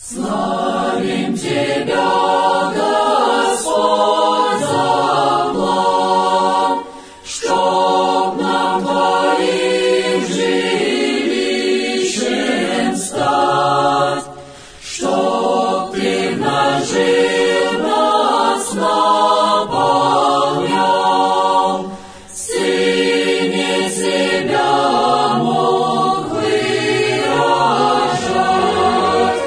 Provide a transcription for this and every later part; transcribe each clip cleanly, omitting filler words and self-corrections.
Славим Тебя, Господь, за план, чтоб нам Твоим жилищем стать, чтоб Ты в нас жил, нас наполнял, Сыне себя мог выражать.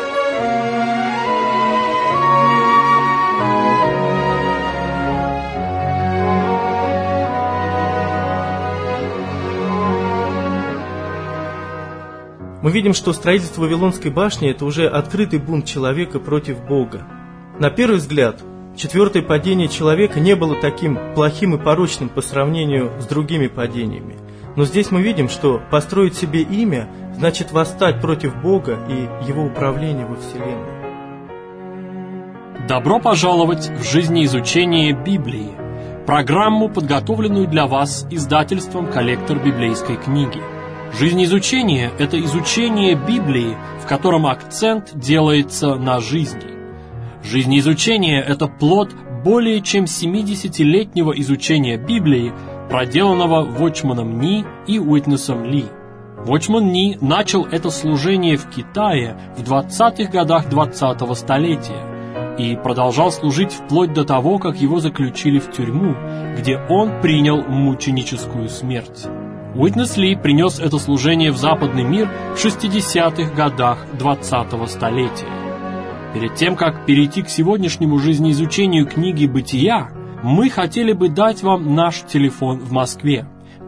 Мы видим, что строительство Вавилонской башни – это уже открытый бунт человека против Бога. На первый взгляд, четвертое падение человека не было таким плохим и порочным по сравнению с другими падениями. Но здесь мы видим, что построить себе имя значит восстать против Бога и Его управления во Вселенной. Добро пожаловать в жизнеизучение Библии, программу, подготовленную для вас издательством «Коллектор библейской книги». Жизнеизучение – это изучение Библии, в котором акцент делается на жизни. Жизнеизучение – это плод более чем 70-летнего изучения Библии, проделанного Watchman Nee и Уитнесом Ли. Watchman Nee начал это служение в Китае в 20-х годах 20-го столетия и продолжал служить вплоть до того, как его заключили в тюрьму, где он принял мученическую смерть. Уитнес Ли принес это служение в западный мир в 60-х годах 20-го столетия. Перед тем, как перейти к сегодняшнему жизнеизучению книги «Бытия», мы хотели бы дать вам наш телефон в Москве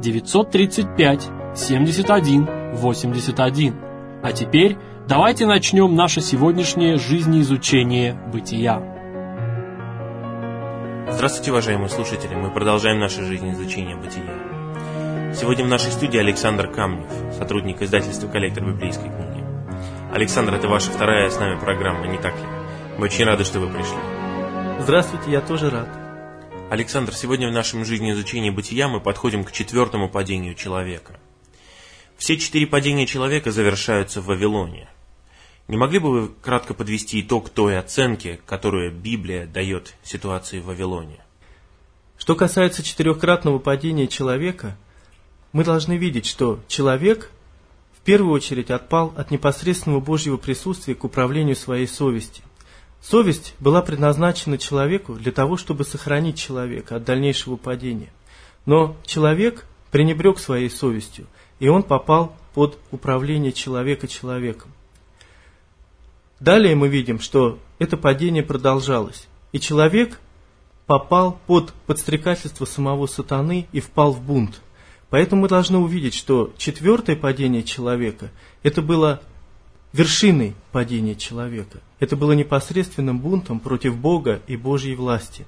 935-71-81. А теперь давайте начнем наше сегодняшнее жизнеизучение «Бытия». Здравствуйте, уважаемые слушатели! Мы продолжаем наше жизнеизучение «Бытия». Сегодня в нашей студии Александр Камнев, сотрудник издательства «Коллектор библейской книги». Александр, это ваша вторая с нами программа, не так ли? Мы очень рады, что вы пришли. Здравствуйте, я тоже рад. Александр, сегодня в нашем жизнеизучении «Бытия» мы подходим к четвертому падению человека. Все 4 падения человека завершаются в Вавилоне. Не могли бы вы кратко подвести итог той оценки, которую Библия дает ситуации в Вавилоне? Что касается 4-кратного падения человека, мы должны видеть, что человек в первую очередь отпал от непосредственного Божьего присутствия к управлению своей совести. Совесть была предназначена человеку для того, чтобы сохранить человека от дальнейшего падения. Но человек пренебрег своей совестью, и он попал под управление человека человеком. Далее мы видим, что это падение продолжалось, и человек попал под подстрекательство самого сатаны и впал в бунт. Поэтому мы должны увидеть, что 4-е падение человека – это было вершиной падения человека. Это было непосредственным бунтом против Бога и Божьей власти.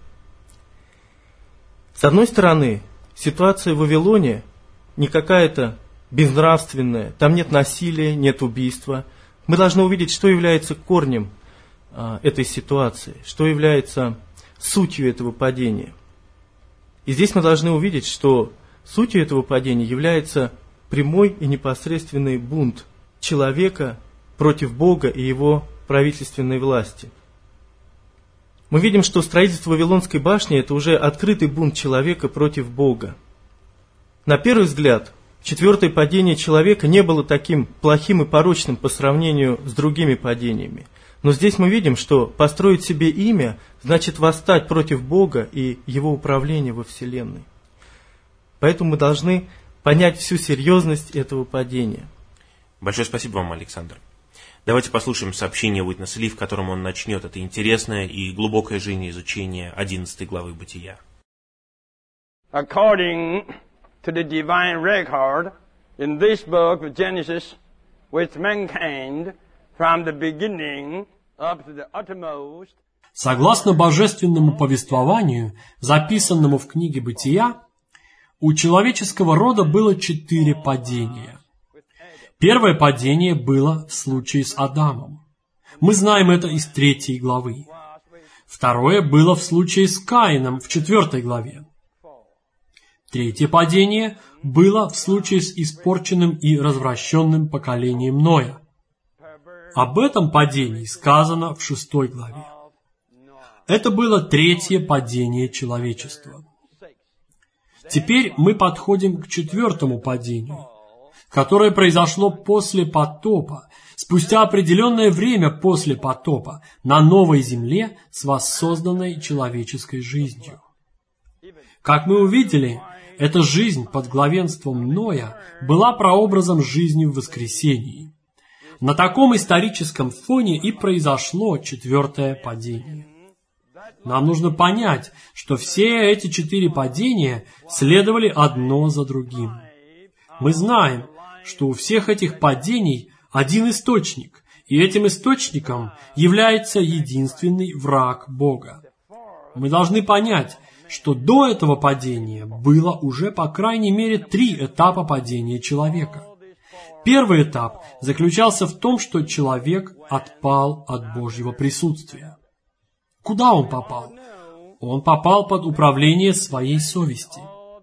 С одной стороны, ситуация в Вавилоне не какая-то безнравственная, там нет насилия, нет убийства. Мы должны увидеть, что является корнем этой ситуации, что является сутью этого падения. И здесь мы должны увидеть, что сутью этого падения является прямой и непосредственный бунт человека против Бога и его правительственной власти. Мы видим, что строительство Вавилонской башни – это уже открытый бунт человека против Бога. На первый взгляд, 4-е падение человека не было таким плохим и порочным по сравнению с другими падениями. Но здесь мы видим, что построить себе имя значит восстать против Бога и Его управления во Вселенной. Поэтому мы должны понять всю серьезность этого падения. Большое спасибо вам, Александр. Давайте послушаем сообщение Уитнеса Ли, в котором он начнет это интересное и глубокое жизнеизучение 11 главы Бытия. According to the divine record in this book of Genesis, with mankind from the beginning up to the uttermost. Согласно божественному повествованию, записанному в книге «Бытия», у человеческого рода было 4 падения. Первое падение было в случае с Адамом. Мы знаем это из 3 главы. Второе было в случае с Каином в 4 главе. Третье падение было в случае с испорченным и развращенным поколением Ноя. Об этом падении сказано в 6 главе. Это было 3-е падение человечества. Теперь мы подходим к 4-му падению, которое произошло после потопа, спустя определенное время после потопа, на новой земле с воссозданной человеческой жизнью. Как мы увидели, эта жизнь под главенством Ноя была прообразом жизни в воскресении. На таком историческом фоне и произошло 4-е падение. Нам нужно понять, что все эти 4 падения следовали одно за другим. Мы знаем, что у всех этих падений один источник, и этим источником является единственный враг Бога. Мы должны понять, что до этого падения было уже по крайней мере 3 этапа падения человека. Первый этап заключался в том, что человек отпал от Божьего присутствия. Куда он попал? Он попал под управление своей совести.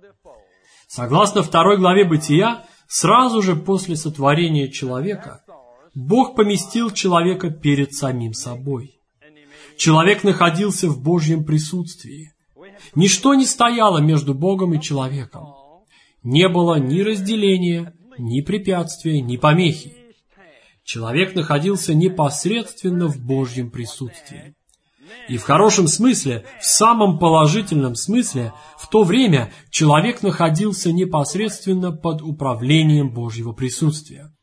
Согласно 2 главе Бытия, сразу же после сотворения человека, Бог поместил человека перед самим собой. Человек находился в Божьем присутствии. Ничто не стояло между Богом и человеком. Не было ни разделения, ни препятствия, ни помехи. Человек находился непосредственно в Божьем присутствии. И в хорошем смысле, в самом положительном смысле, в то время человек находился непосредственно под управлением Божьего присутствия.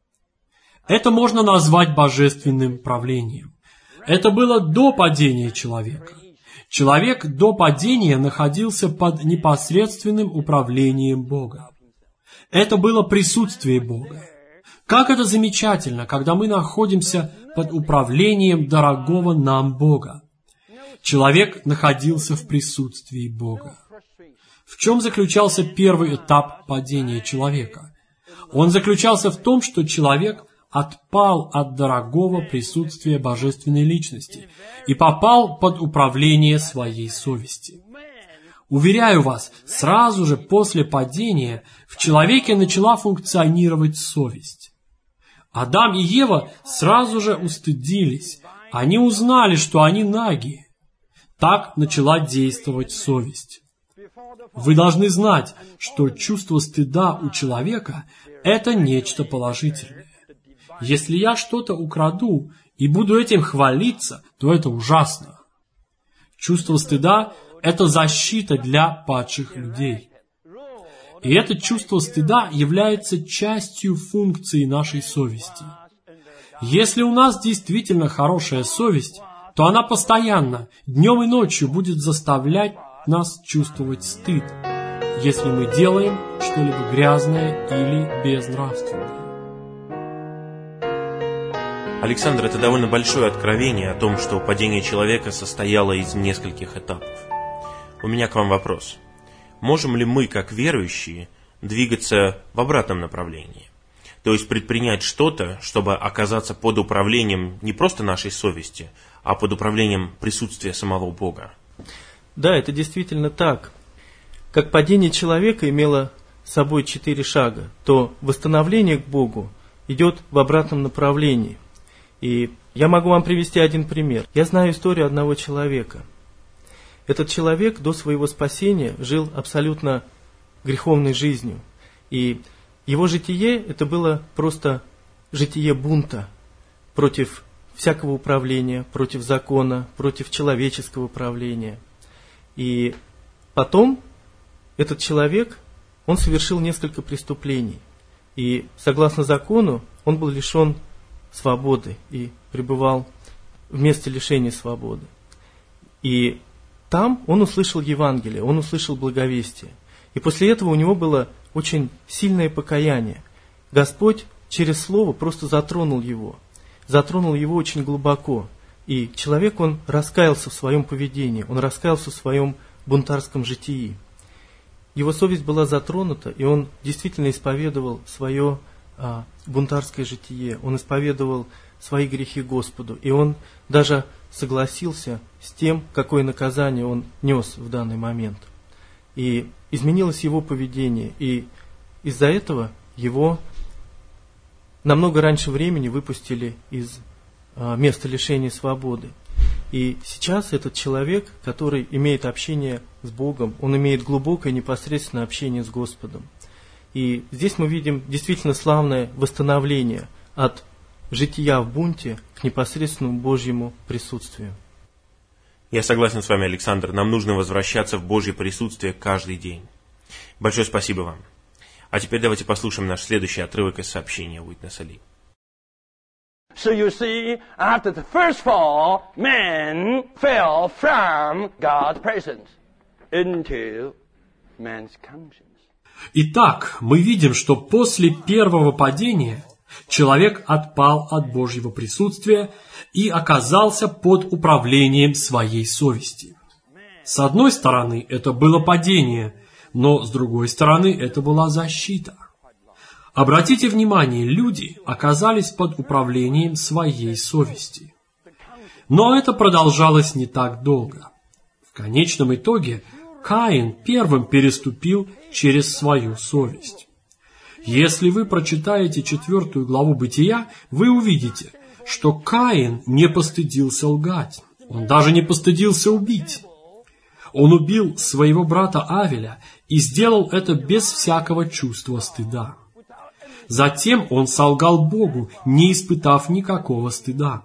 Это можно назвать божественным правлением. Это было до падения человека. Человек до падения находился под непосредственным управлением Бога. Это было присутствие Бога. Как это замечательно, когда мы находимся под управлением дорогого нам Бога. Человек находился в присутствии Бога. В чем заключался первый этап падения человека? Он заключался в том, что человек отпал от дорогого присутствия Божественной Личности и попал под управление своей совести. Уверяю вас, сразу же после падения в человеке начала функционировать совесть. Адам и Ева сразу же устыдились. Они узнали, что они наги. Так начала действовать совесть. Вы должны знать, что чувство стыда у человека – это нечто положительное. Если я что-то украду и буду этим хвалиться, то это ужасно. Чувство стыда – это защита для падших людей. И это чувство стыда является частью функции нашей совести. Если у нас действительно хорошая совесть, то она постоянно, днем и ночью будет заставлять нас чувствовать стыд, если мы делаем что-либо грязное или безнравственное. Александр, это довольно большое откровение о том, что падение человека состояло из нескольких этапов. У меня к вам вопрос. Можем ли мы, как верующие, двигаться в обратном направлении? То есть предпринять что-то, чтобы оказаться под управлением не просто нашей совести, а под управлением присутствия самого Бога? Да, это действительно так. Как падение человека имело собой 4 шага, то восстановление к Богу идет в обратном направлении. И я могу вам привести один пример. Я знаю историю одного человека. Этот человек до своего спасения жил абсолютно греховной жизнью. И его житие – это было просто житие бунта против всякого управления, против закона, против человеческого управления. И потом этот человек, он совершил несколько преступлений. И согласно закону он был лишен свободы и пребывал в месте лишения свободы. И там он услышал Евангелие, он услышал благовестие. И после этого у него было очень сильное покаяние. Господь через Слово просто затронул его очень глубоко. И человек, он раскаялся в своем поведении, он раскаялся в своем бунтарском житии. Его совесть была затронута, и он действительно исповедовал свое бунтарское житие, он исповедовал свои грехи Господу, и он даже согласился с тем, какое наказание он нес в данный момент. И изменилось его поведение, и из-за этого его намного раньше времени выпустили из места лишения свободы. И сейчас этот человек, который имеет общение с Богом, он имеет глубокое непосредственное общение с Господом. И здесь мы видим действительно славное восстановление от жития в бунте к непосредственному Божьему присутствию. Я согласен с вами, Александр. Нам нужно возвращаться в Божье присутствие каждый день. Большое спасибо вам. А теперь давайте послушаем наш следующий отрывок из сообщения Уитнеса Ли. So you see, after the first fall, man fell from God's presence into man's conscience. Итак, мы видим, что после первого падения человек отпал от Божьего присутствия и оказался под управлением своей совести. С одной стороны, это было падение, но с другой стороны, это была защита. Обратите внимание, люди оказались под управлением своей совести. Но это продолжалось не так долго. В конечном итоге Каин первым переступил через свою совесть. Если вы прочитаете 4 главу Бытия, вы увидите, что Каин не постыдился лгать. Он даже не постыдился убить. Он убил своего брата Авеля и сделал это без всякого чувства стыда. Затем он солгал Богу, не испытав никакого стыда.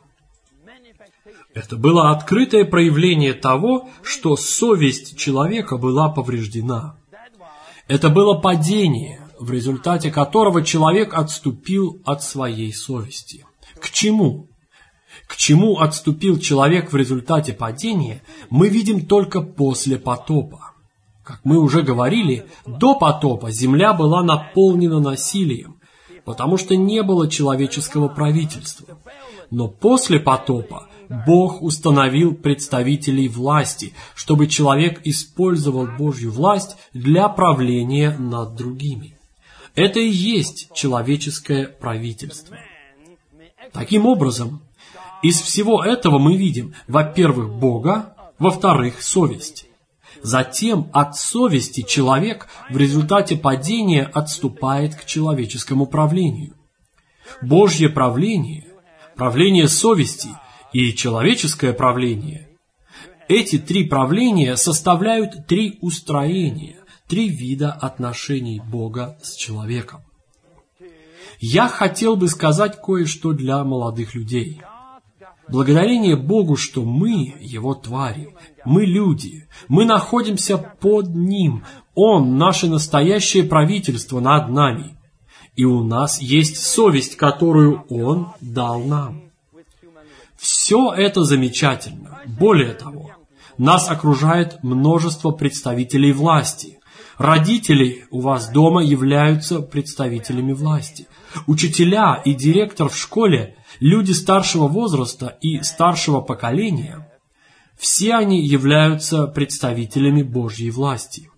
Это было открытое проявление того, что совесть человека была повреждена. Это было падение, в результате которого человек отступил от своей совести. К чему? К чему отступил человек в результате падения, мы видим только после потопа. Как мы уже говорили, до потопа земля была наполнена насилием, потому что не было человеческого правительства. Но после потопа Бог установил представителей власти, чтобы человек использовал Божью власть для правления над другими. Это и есть человеческое правительство. Таким образом, из всего этого мы видим, во-первых, Бога, во-вторых, совесть. Затем от совести человек в результате падения отступает к человеческому правлению. Божье правление, правление совести и человеческое правление – эти три правления составляют три устроения, три вида отношений Бога с человеком. Я хотел бы сказать кое-что для молодых людей. Благодарение Богу, что мы, Его твари, мы люди, мы находимся под Ним. Он – наше настоящее правительство над нами. И у нас есть совесть, которую Он дал нам. Все это замечательно. Более того, нас окружает множество представителей власти. Родители у вас дома являются представителями власти. Учителя и директор в школе, люди старшего возраста и старшего поколения, все они являются представителями Божьей власти.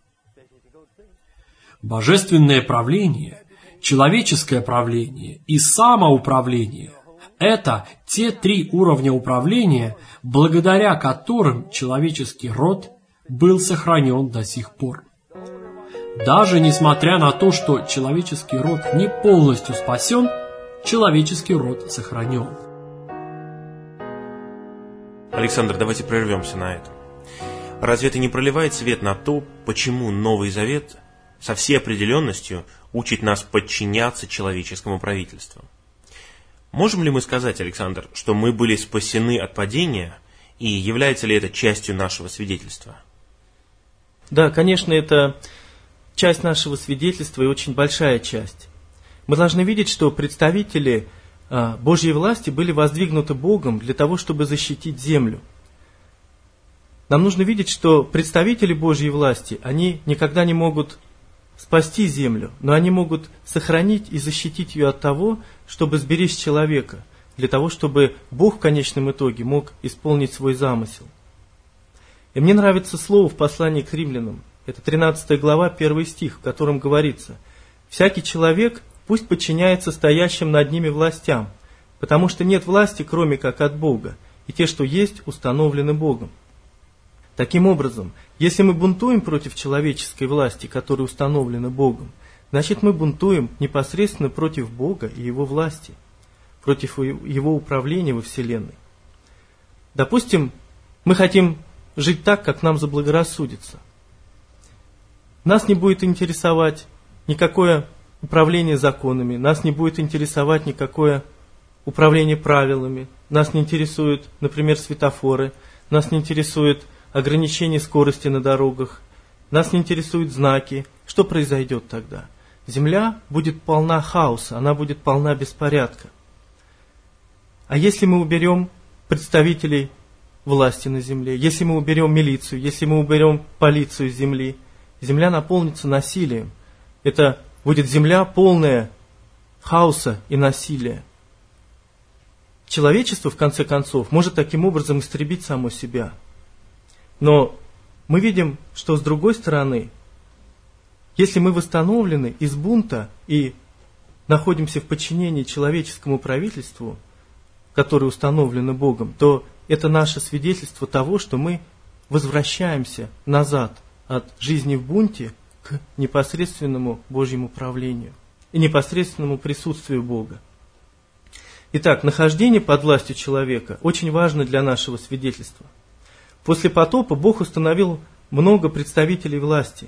Божественное правление, человеческое правление и самоуправление – это те три уровня управления, благодаря которым человеческий род был сохранен до сих пор. Даже несмотря на то, что человеческий род не полностью спасен, человеческий род сохранен. Александр, давайте прервемся на этом. Разве это не проливает свет на то, почему Новый Завет со всей определенностью учит нас подчиняться человеческому правительству? Можем ли мы сказать, Александр, что мы были спасены от падения, и является ли это частью нашего свидетельства? Да, конечно, это часть нашего свидетельства и очень большая часть. Мы должны видеть, что представители Божьей власти были воздвигнуты Богом для того, чтобы защитить землю. Нам нужно видеть, что представители Божьей власти, они никогда не могут спасти землю, но они могут сохранить и защитить ее от того, чтобы сберечь человека, для того, чтобы Бог в конечном итоге мог исполнить свой замысел. И мне нравится слово в послании к римлянам. Это 13 глава, 1 стих, в котором говорится: «Всякий человек пусть подчиняется стоящим над ними властям, потому что нет власти, кроме как от Бога, и те, что есть, установлены Богом». Таким образом, если мы бунтуем против человеческой власти, которая установлена Богом, значит мы бунтуем непосредственно против Бога и Его власти, против Его управления во Вселенной. Допустим, мы хотим жить так, как нам заблагорассудится. Нас не будет интересовать никакое управление законами, нас не будет интересовать никакое управление правилами, нас не интересуют, например, светофоры, нас не интересует ограничение скорости на дорогах, нас не интересуют знаки. Что произойдет тогда? Земля будет полна хаоса, она будет полна беспорядка. А если мы уберем представителей власти на земле, если мы уберем милицию, если мы уберем полицию с земли, земля наполнится насилием. Это будет земля полная хаоса и насилия. Человечество, в конце концов, может таким образом истребить само себя. Но мы видим, что с другой стороны, если мы восстановлены из бунта и находимся в подчинении человеческому правительству, которое установлено Богом, то это наше свидетельство того, что мы возвращаемся назад от жизни в бунте к непосредственному Божьему правлению и непосредственному присутствию Бога. Итак, нахождение под властью человека очень важно для нашего свидетельства. После потопа Бог установил много представителей власти.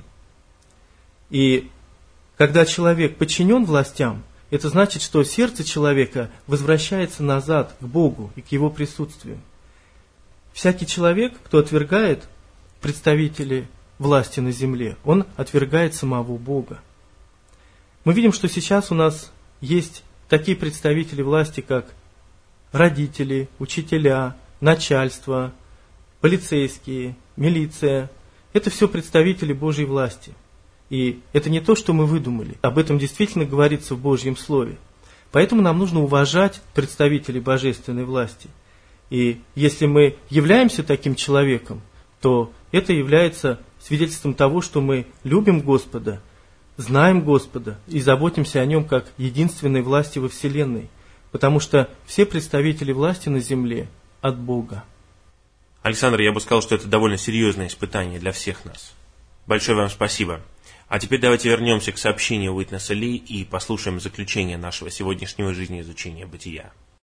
И когда человек подчинен властям, это значит, что сердце человека возвращается назад к Богу и к Его присутствию. Всякий человек, кто отвергает представителей власти на земле, он отвергает самого Бога. Мы видим, что сейчас у нас есть такие представители власти, как родители, учителя, начальство, полицейские, милиция. Это все представители Божьей власти. И это не то, что мы выдумали. Об этом действительно говорится в Божьем Слове. Поэтому нам нужно уважать представителей божественной власти. И если мы являемся таким человеком, то это является свидетельством того, что мы любим Господа, знаем Господа и заботимся о Нем как единственной власти во Вселенной, потому что все представители власти на земле от Бога. Александр, я бы сказал, что это довольно серьезное испытание для всех нас. Большое вам спасибо. А теперь давайте вернемся к сообщению Уитнеса Ли и послушаем заключение нашего сегодняшнего жизнеизучения бытия.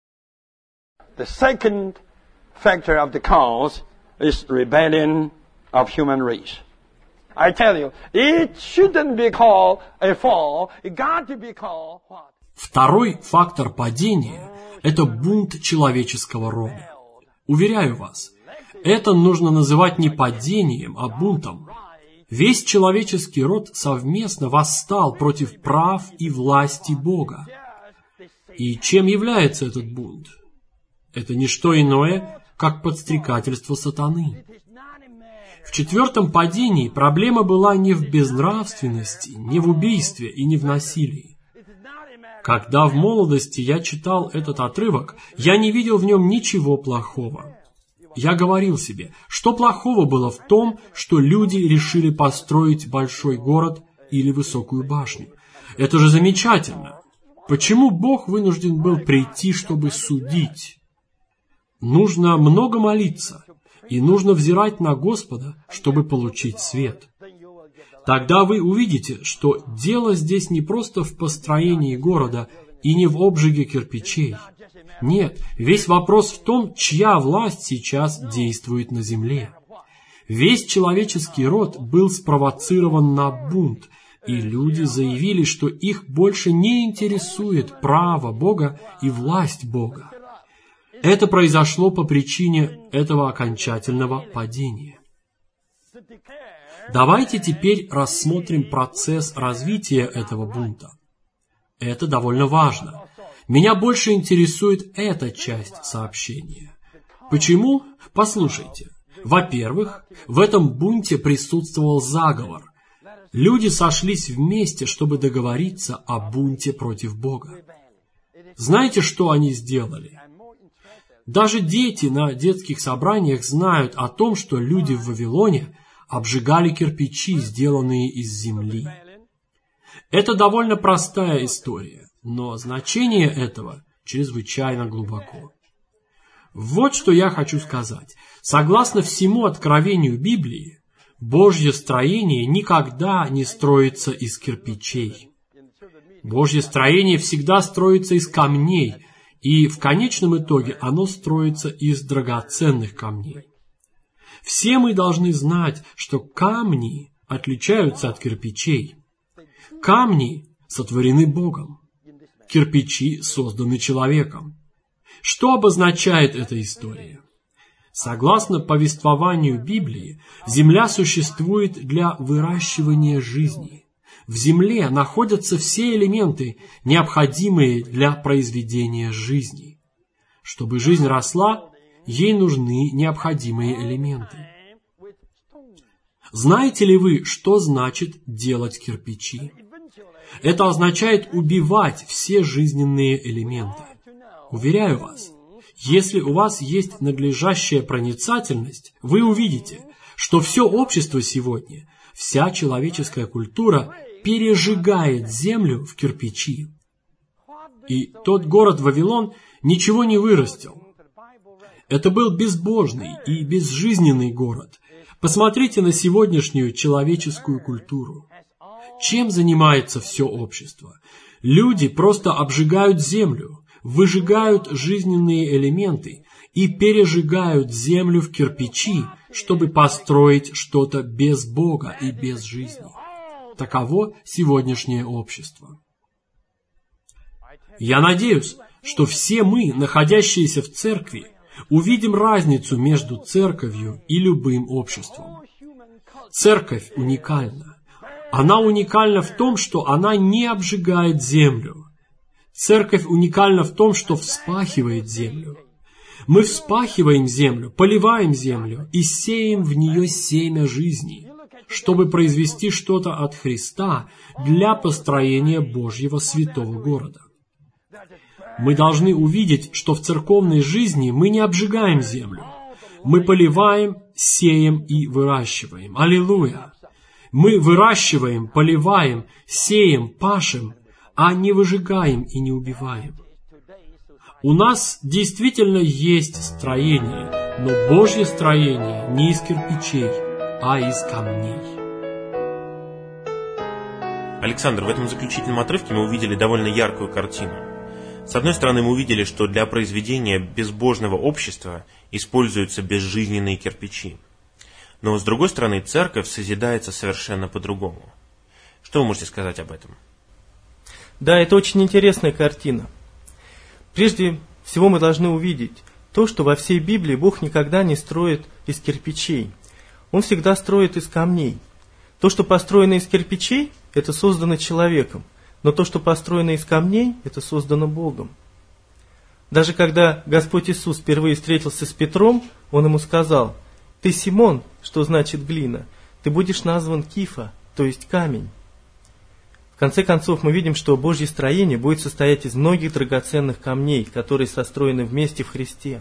The second factor of the cause is rebellion of human race. I tell you, it shouldn't be called a fall, it got to be called what? Второй фактор падения – это бунт человеческого рода. Уверяю вас, это нужно называть не падением, а бунтом. Весь человеческий род совместно восстал против прав и власти Бога. И чем является этот бунт? Это не что иное, как подстрекательство сатаны. В четвертом падении проблема была не в безнравственности, не в убийстве и не в насилии. Когда в молодости я читал этот отрывок, я не видел в нем ничего плохого. Я говорил себе, что плохого было в том, что люди решили построить большой город или высокую башню. Это же замечательно. Почему Бог вынужден был прийти, чтобы судить? Нужно много молиться, и нужно взирать на Господа, чтобы получить свет. Тогда вы увидите, что дело здесь не просто в построении города и не в обжиге кирпичей. Нет, весь вопрос в том, чья власть сейчас действует на земле. Весь человеческий род был спровоцирован на бунт, и люди заявили, что их больше не интересует право Бога и власть Бога. Это произошло по причине этого окончательного падения. Давайте теперь рассмотрим процесс развития этого бунта. Это довольно важно. Меня больше интересует эта часть сообщения. Почему? Послушайте. Во-первых, в этом бунте присутствовал заговор. Люди сошлись вместе, чтобы договориться о бунте против Бога. Знаете, что они сделали? Даже дети на детских собраниях знают о том, что люди в Вавилоне обжигали кирпичи, сделанные из земли. Это довольно простая история, но значение этого чрезвычайно глубоко. Вот что я хочу сказать. Согласно всему откровению Библии, Божье строение никогда не строится из кирпичей. Божье строение всегда строится из камней, и в конечном итоге оно строится из драгоценных камней. Все мы должны знать, что камни отличаются от кирпичей. Камни сотворены Богом. Кирпичи созданы человеком. Что обозначает эта история? Согласно повествованию Библии, земля существует для выращивания жизни. В земле находятся все элементы, необходимые для произведения жизни. Чтобы жизнь росла, ей нужны необходимые элементы. Знаете ли вы, что значит делать кирпичи? Это означает убивать все жизненные элементы. Уверяю вас, если у вас есть надлежащая проницательность, вы увидите, что все общество сегодня, вся человеческая культура пережигает землю в кирпичи. И тот город Вавилон ничего не вырастил. Это был безбожный и безжизненный город. Посмотрите на сегодняшнюю человеческую культуру. Чем занимается все общество? Люди просто обжигают землю, выжигают жизненные элементы и пережигают землю в кирпичи, чтобы построить что-то без Бога и без жизни. Таково сегодняшнее общество. Я надеюсь, что все мы, находящиеся в церкви, увидим разницу между церковью и любым обществом. Церковь уникальна. Она уникальна в том, что она не обжигает землю. Церковь уникальна в том, что вспахивает землю. Мы вспахиваем землю, поливаем землю и сеем в нее семя жизни, чтобы произвести что-то от Христа для построения Божьего святого города. Мы должны увидеть, что в церковной жизни мы не обжигаем землю. Мы поливаем, сеем и выращиваем. Аллилуйя! Мы выращиваем, поливаем, сеем, пашем, а не выжигаем и не убиваем. У нас действительно есть строение, но Божье строение не из кирпичей, а из камней. Александр, в этом заключительном отрывке мы увидели довольно яркую картину. С одной стороны, мы увидели, что для произведения безбожного общества используются безжизненные кирпичи. Но с другой стороны, церковь созидается совершенно по-другому. Что вы можете сказать об этом? Да, это очень интересная картина. Прежде всего мы должны увидеть то, что во всей Библии Бог никогда не строит из кирпичей. Он всегда строит из камней. То, что построено из кирпичей, это создано человеком. Но то, что построено из камней, это создано Богом. Даже когда Господь Иисус впервые встретился с Петром, Он ему сказал: «Ты Симон», что значит глина, «ты будешь назван Кифа», то есть камень. В конце концов, мы видим, что Божье строение будет состоять из многих драгоценных камней, которые состроены вместе в Христе.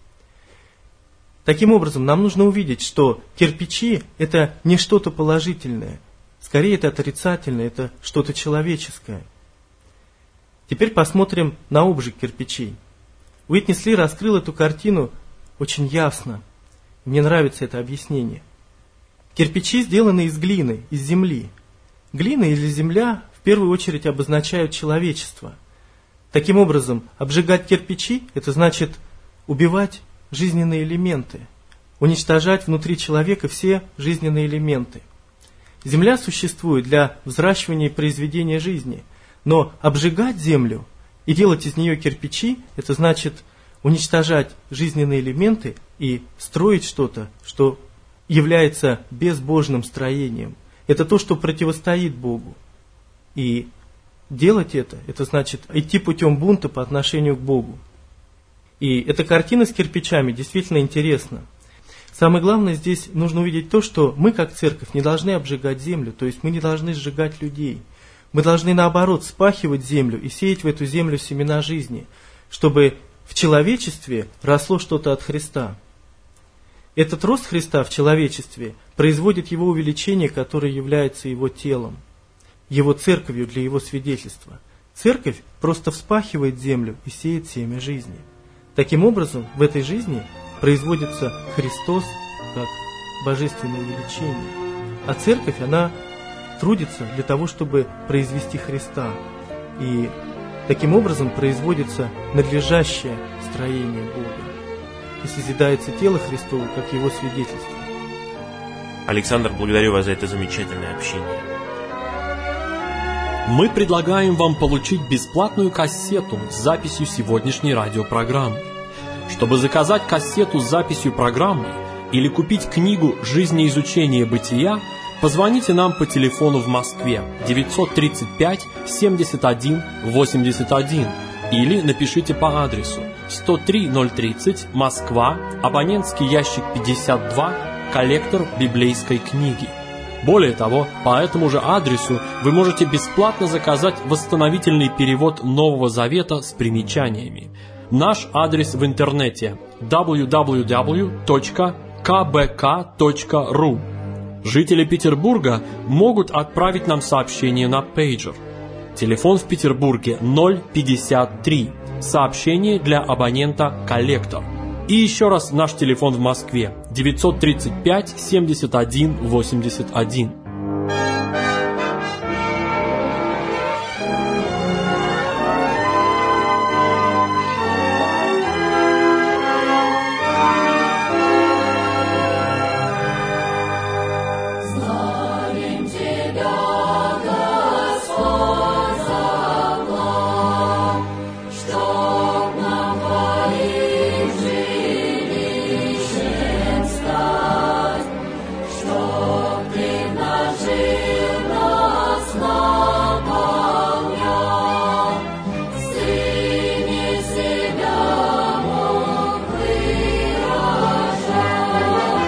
Таким образом, нам нужно увидеть, что кирпичи – это не что-то положительное, скорее это отрицательное, это что-то человеческое. Теперь посмотрим на обжиг кирпичей. Уитни Сли раскрыл эту картину очень ясно. Мне нравится это объяснение. Кирпичи сделаны из глины, из земли. Глина или земля в первую очередь обозначают человечество. Таким образом, обжигать кирпичи – это значит убивать жизненные элементы, уничтожать внутри человека все жизненные элементы. Земля существует для взращивания и произведения жизни, но обжигать землю и делать из нее кирпичи – это значит уничтожать жизненные элементы и строить что-то, что является безбожным строением. Это то, что противостоит Богу. И делать это значит идти путем бунта по отношению к Богу. И эта картина с кирпичами действительно интересна. Самое главное здесь нужно увидеть то, что мы, как церковь, не должны обжигать землю, то есть мы не должны сжигать людей. Мы должны, наоборот, спахивать землю и сеять в эту землю семена жизни, чтобы в человечестве росло что-то от Христа. Этот рост Христа в человечестве производит Его увеличение, которое является Его телом, Его церковью для Его свидетельства. Церковь просто вспахивает землю и сеет семя жизни. Таким образом, в этой жизни производится Христос как божественное увеличение. А церковь, она трудится для того, чтобы произвести Христа. И таким образом производится надлежащее строение Бога, и созидается тело Христово, как Его свидетельство. Александр, благодарю вас за это замечательное общение. Мы предлагаем вам получить бесплатную кассету с записью сегодняшней радиопрограммы. Чтобы заказать кассету с записью программы или купить книгу «Жизнеизучение бытия», позвоните нам по телефону в Москве 935 71 81 или напишите по адресу 103-030, Москва, абонентский ящик 52, коллектор библейской книги. Более того, по этому же адресу вы можете бесплатно заказать восстановительный перевод Нового Завета с примечаниями. Наш адрес в интернете www.kbk.ru. Жители Петербурга могут отправить нам сообщение на пейджер. Телефон в Петербурге 053. Сообщение для абонента «Коллектор». И еще раз наш телефон в Москве 935 71 81. Знаем Тебя, Господь, закон, чтоб нам Твоим жилищем стать, чтоб Ты нажил нас, наполнял, в Сыне себя мог выражать.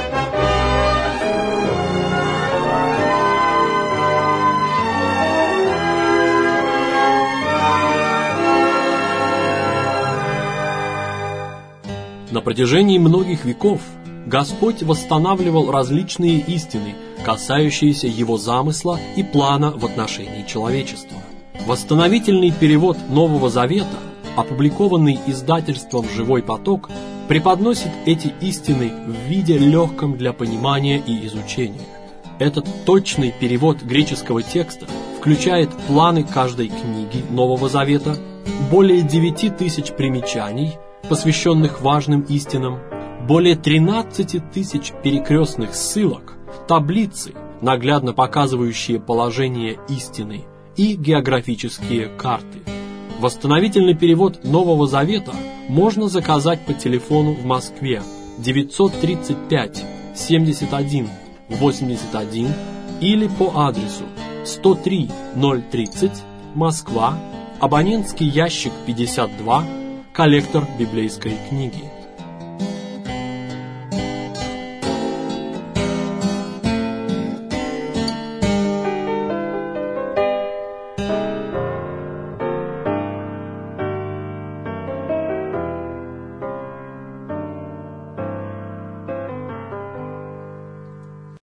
На протяжении многих веков Господь восстанавливал различные истины, касающиеся Его замысла и плана в отношении человечества. Восстановительный перевод Нового Завета, опубликованный издательством «Живой поток», преподносит эти истины в виде легком для понимания и изучения. Этот точный перевод греческого текста включает планы каждой книги Нового Завета, более 9000 примечаний, посвященных важным истинам, более 13 тысяч перекрестных ссылок, таблицы, наглядно показывающие положение истины, и географические карты. Восстановительный перевод Нового Завета можно заказать по телефону в Москве 935 71 81 или по адресу 103-030, Москва, абонентский ящик 52, коллектор библейской книги.